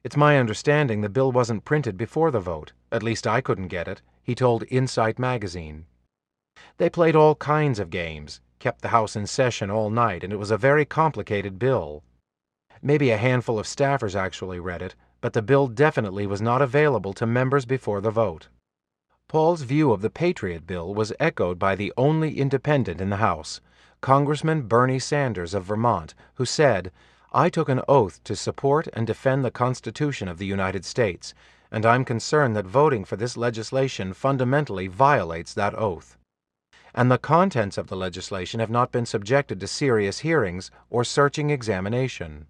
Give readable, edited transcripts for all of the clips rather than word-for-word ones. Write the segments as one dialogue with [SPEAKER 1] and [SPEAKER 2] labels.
[SPEAKER 1] It's my understanding the bill wasn't printed before the vote. At least I couldn't get it, he told Insight magazine. They played all kinds of games, kept the House in session all night, and it was a very complicated bill. Maybe a handful of staffers actually read it, but the bill definitely was not available to members before the vote. Paul's view of the Patriot Bill was echoed by the only independent in the House, Congressman Bernie Sanders of Vermont, who said, "I took an oath to support and defend the Constitution of the United States, and I'm concerned that voting for this legislation fundamentally violates that oath." And the contents of the legislation have not been subjected to serious hearings or searching examination.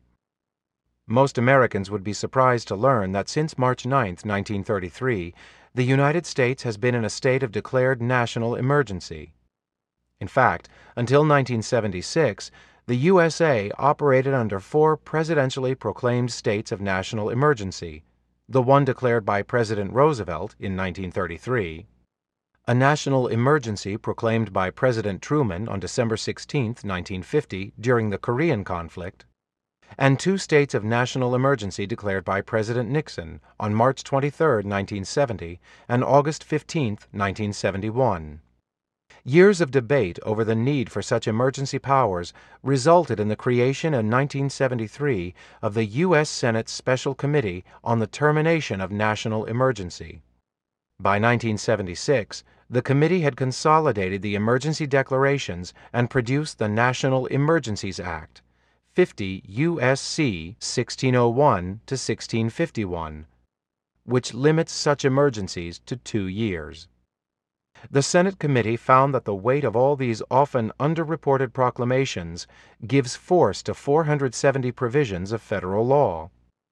[SPEAKER 1] Most Americans would be surprised to learn that since March 9, 1933, the United States has been in a state of declared national emergency. In fact, until 1976, the USA operated under 4 presidentially proclaimed states of national emergency, the one declared by President Roosevelt in 1933, a national emergency proclaimed by President Truman on December 16, 1950, during the Korean conflict, and 2 states of national emergency declared by President Nixon on March 23, 1970, and August 15, 1971. Years of debate over the need for such emergency powers resulted in the creation in 1973 of the U.S. Senate Special Committee on the Termination of National Emergency. By 1976, the committee had consolidated the emergency declarations and produced the National Emergencies Act, 50 U.S.C. 1601 to 1651, which limits such emergencies to 2 years. The Senate committee found that the weight of all these often underreported proclamations gives force to 470 provisions of federal law.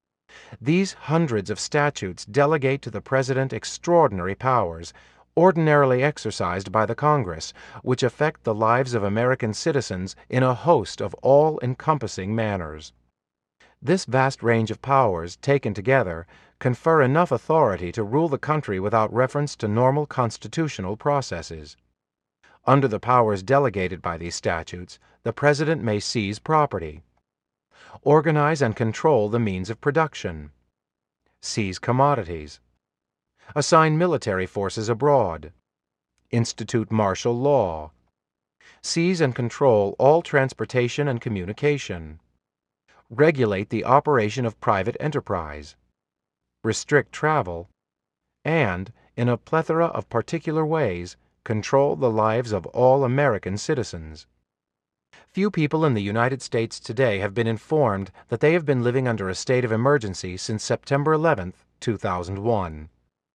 [SPEAKER 1] These hundreds of statutes delegate to the President extraordinary powers, ordinarily exercised by the Congress, which affect the lives of American citizens in a host of all-encompassing manners. This vast range of powers, taken together, confer enough authority to rule the country without reference to normal constitutional processes. Under the powers delegated by these statutes, the President may seize property, organize and control the means of production, seize commodities, assign military forces abroad, institute martial law, seize and control all transportation and communication, regulate the operation of private enterprise, restrict travel, and, in a plethora of particular ways, control the lives of all American citizens. Few people in the United States today have been informed that they have been living under a state of emergency since September 11, 2001.